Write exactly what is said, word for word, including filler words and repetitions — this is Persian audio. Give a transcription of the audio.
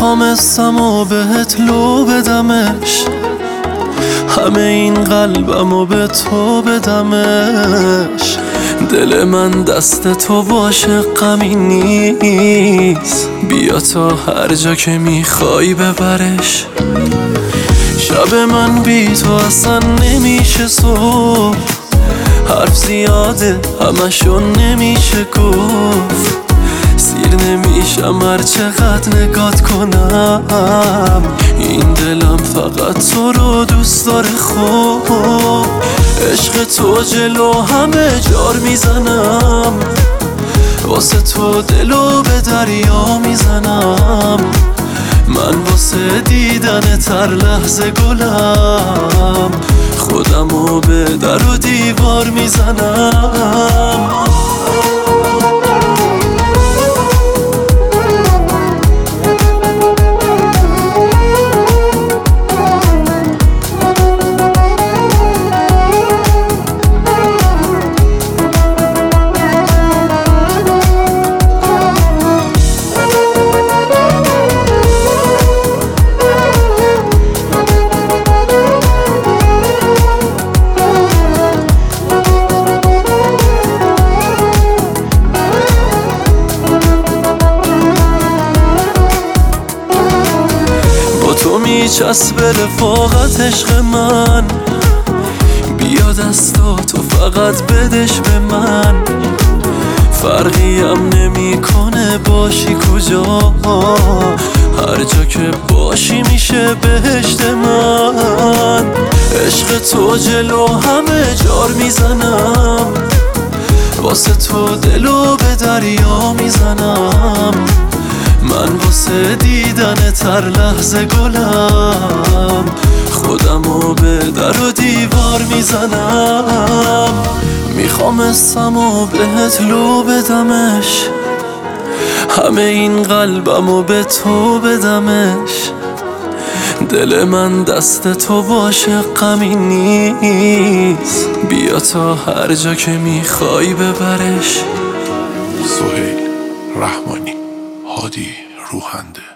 میخوام اسم و بهت لو بدمش، همه این قلبم و به تو بدمش. دل من دست تو باشه غمی نیست، بیا تا هر جا که میخوای ببرش. شب من بی تو اصلا نمیشه صبح، حرف زیاده همشون نمیشه گفت. سیر نمیشم هر چقدر نگات کنم، این دلم فقط تو رو دوست داره. خوب عشق تو جلو همه جار میزنم، واسه تو دلو به دریا میزنم. من واسه دیدن تر لحظه گلم، خودمو به در و دیوار میزنم. تو میچسب رفاقت عشق من، بیا دستا تو فقط بدش به من. فرقی هم نمی کنه باشی کجا، هر جا که باشی میشه بهشت من. عشق تو جلو همه جار میزنم، واسه تو دلو به دریا میزنم. من واسه دیدن تر لحظه گلم، خودمو به در و دیوار میزنم. میخوام اسم و بهت لو بدمش، همه این قلبمو به تو بدمش. دل من دست تو باشه غمی نیست، بیا تا هر جا که میخوای ببرش. سهیل رحمانی، هادی روحنده.